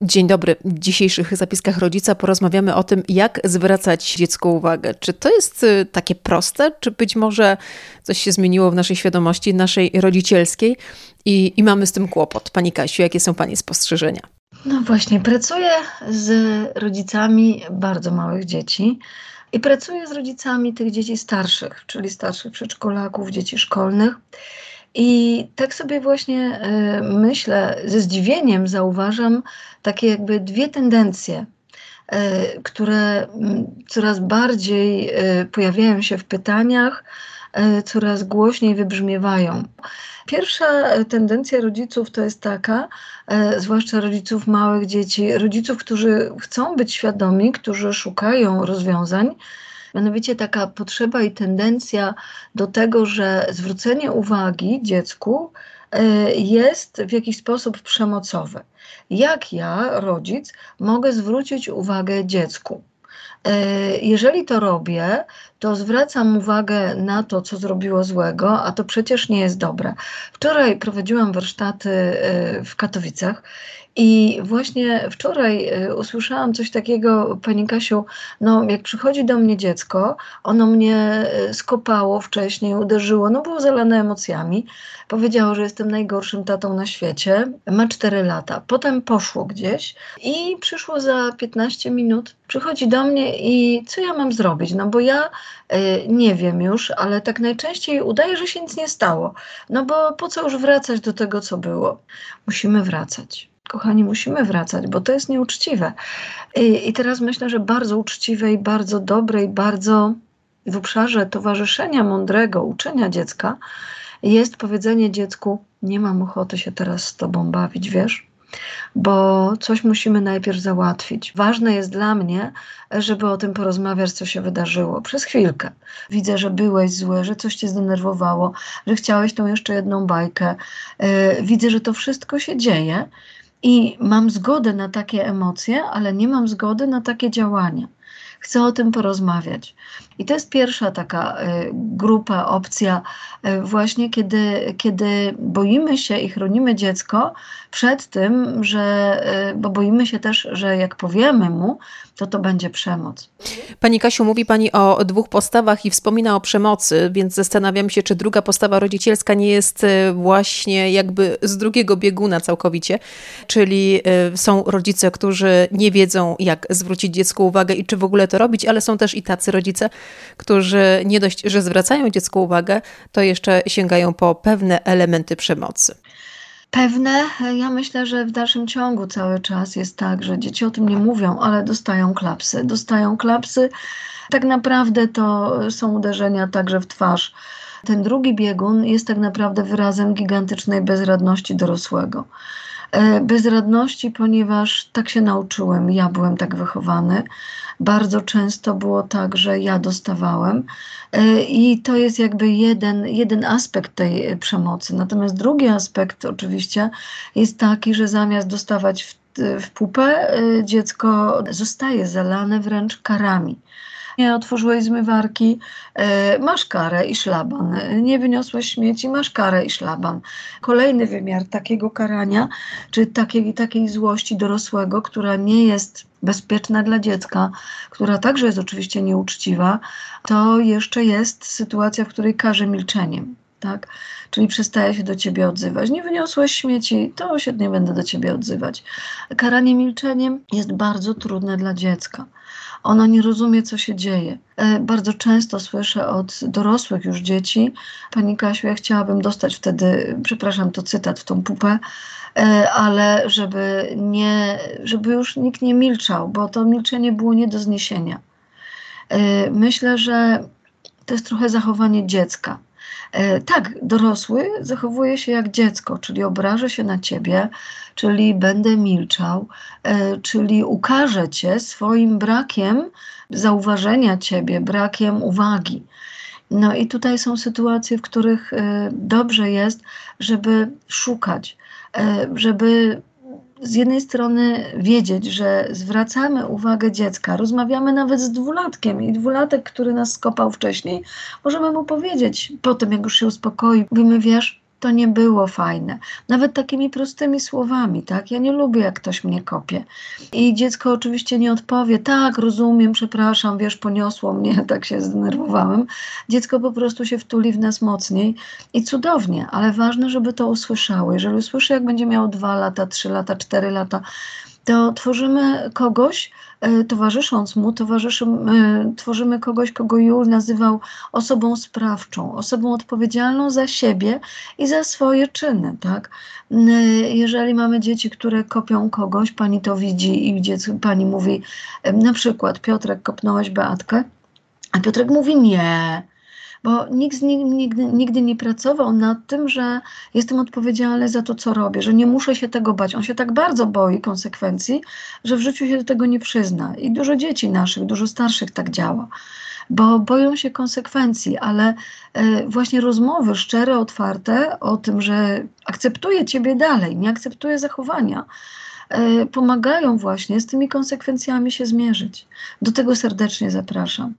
Dzień dobry. W dzisiejszych zapiskach rodzica porozmawiamy o tym, jak zwracać dziecku uwagę. Czy to jest takie proste, czy być może coś się zmieniło w naszej świadomości, naszej rodzicielskiej i mamy z tym kłopot? Pani Kasiu, jakie są Pani spostrzeżenia? No właśnie, pracuję z rodzicami bardzo małych dzieci i pracuję z rodzicami tych dzieci starszych, czyli starszych przedszkolaków, dzieci szkolnych. I tak sobie właśnie myślę, ze zdziwieniem zauważam takie jakby dwie tendencje, które coraz bardziej pojawiają się w pytaniach, coraz głośniej wybrzmiewają. Pierwsza tendencja rodziców to jest taka, zwłaszcza rodziców małych dzieci, rodziców, którzy chcą być świadomi, którzy szukają rozwiązań, mianowicie taka potrzeba i tendencja do tego, że zwrócenie uwagi dziecku jest w jakiś sposób przemocowe. Jak ja, rodzic, mogę zwrócić uwagę dziecku? Jeżeli to robię, to zwracam uwagę na to, co zrobiło złego, a to przecież nie jest dobre. Wczoraj prowadziłam warsztaty w Katowicach i właśnie wczoraj usłyszałam coś takiego, Pani Kasiu, no jak przychodzi do mnie dziecko, ono mnie skopało wcześniej, uderzyło, no było zalane emocjami, powiedziało, że jestem najgorszym tatą na świecie, ma 4 lata, potem poszło gdzieś i przyszło za 15 minut, przychodzi do mnie i co ja mam zrobić, no bo ja nie wiem już, ale tak najczęściej udaje, że się nic nie stało, no bo po co już wracać do tego, co było? Musimy wracać. Kochani, musimy wracać, bo to jest nieuczciwe. I teraz myślę, że bardzo uczciwe i bardzo dobre i bardzo w obszarze towarzyszenia mądrego, uczenia dziecka jest powiedzenie dziecku: nie mam ochoty się teraz z tobą bawić, wiesz? Bo coś musimy najpierw załatwić. Ważne jest dla mnie, żeby o tym porozmawiać, co się wydarzyło. Przez chwilkę. Widzę, że byłeś zły, że coś cię zdenerwowało, że chciałeś tą jeszcze jedną bajkę. Widzę, że to wszystko się dzieje i mam zgodę na takie emocje, ale nie mam zgody na takie działania. Chcę o tym porozmawiać. I to jest pierwsza taka grupa, opcja, właśnie kiedy boimy się i chronimy dziecko przed tym, bo boimy się też, że jak powiemy mu, to będzie przemoc. Pani Kasiu, mówi Pani o 2 postawach i wspomina o przemocy, więc zastanawiam się, czy druga postawa rodzicielska nie jest właśnie jakby z drugiego bieguna całkowicie, czyli są rodzice, którzy nie wiedzą, jak zwrócić dziecku uwagę i czy w ogóle to robić, ale są też i tacy rodzice, którzy nie dość, że zwracają dziecku uwagę, to jeszcze sięgają po pewne elementy przemocy. Pewne, ja myślę, że w dalszym ciągu cały czas jest tak, że dzieci o tym nie mówią, ale dostają klapsy. Dostają klapsy. Tak naprawdę to są uderzenia także w twarz. Ten drugi biegun jest tak naprawdę wyrazem gigantycznej bezradności dorosłego. Bezradności, ponieważ tak się nauczyłem, ja byłem tak wychowany. Bardzo często było tak, że ja dostawałem i to jest jakby jeden aspekt tej przemocy. Natomiast drugi aspekt oczywiście jest taki, że zamiast dostawać w pupę, dziecko zostaje zalane wręcz karami. Nie otworzyłeś zmywarki, masz karę i szlaban. Nie wyniosłeś śmieci, masz karę i szlaban. Kolejny wymiar takiego karania, czy takiej złości dorosłego, która nie jest bezpieczna dla dziecka, która także jest oczywiście nieuczciwa, to jeszcze jest sytuacja, w której karze milczeniem. Tak? Czyli przestaje się do ciebie odzywać. Nie wyniosłeś śmieci, to się nie będę do ciebie odzywać. Karanie milczeniem jest bardzo trudne dla dziecka. Ono nie rozumie, co się dzieje. Bardzo często słyszę od dorosłych już dzieci: Pani Kasiu, ja chciałabym dostać wtedy, przepraszam, to cytat, w tą pupę, ale żeby już nikt nie milczał, bo to milczenie było nie do zniesienia. Myślę, że to jest trochę zachowanie dziecka. Tak, dorosły zachowuje się jak dziecko, czyli obrażę się na ciebie, czyli będę milczał, czyli ukażę cię swoim brakiem zauważenia ciebie, brakiem uwagi. No i tutaj są sytuacje, w których dobrze jest, żeby szukać, żeby z jednej strony wiedzieć, że zwracamy uwagę dziecka, rozmawiamy nawet z 2-latkiem i 2-latek, który nas skopał wcześniej, możemy mu powiedzieć, potem jak już się uspokoi, mówimy: wiesz, to nie było fajne. Nawet takimi prostymi słowami, tak? Ja nie lubię, jak ktoś mnie kopie. I dziecko oczywiście nie odpowie, tak, rozumiem, przepraszam, wiesz, poniosło mnie, tak się zdenerwowałem. Dziecko po prostu się wtuli w nas mocniej i cudownie, ale ważne, żeby to usłyszało. Jeżeli usłyszy, jak będzie miał 2 lata, 3 lata, 4 lata, to tworzymy kogoś, towarzysząc mu, tworzymy kogoś, kogo Jul nazywał osobą sprawczą, osobą odpowiedzialną za siebie i za swoje czyny, tak? Jeżeli mamy dzieci, które kopią kogoś, pani to widzi i pani mówi, na przykład Piotrek, kopnąłeś Beatkę, a Piotrek mówi nie, bo nikt z nim nigdy nie pracował nad tym, że jestem odpowiedzialny za to, co robię, że nie muszę się tego bać. On się tak bardzo boi konsekwencji, że w życiu się do tego nie przyzna. I dużo dzieci naszych, dużo starszych tak działa, bo boją się konsekwencji, ale właśnie rozmowy szczere, otwarte o tym, że akceptuję ciebie dalej, nie akceptuję zachowania, pomagają właśnie z tymi konsekwencjami się zmierzyć. Do tego serdecznie zapraszam.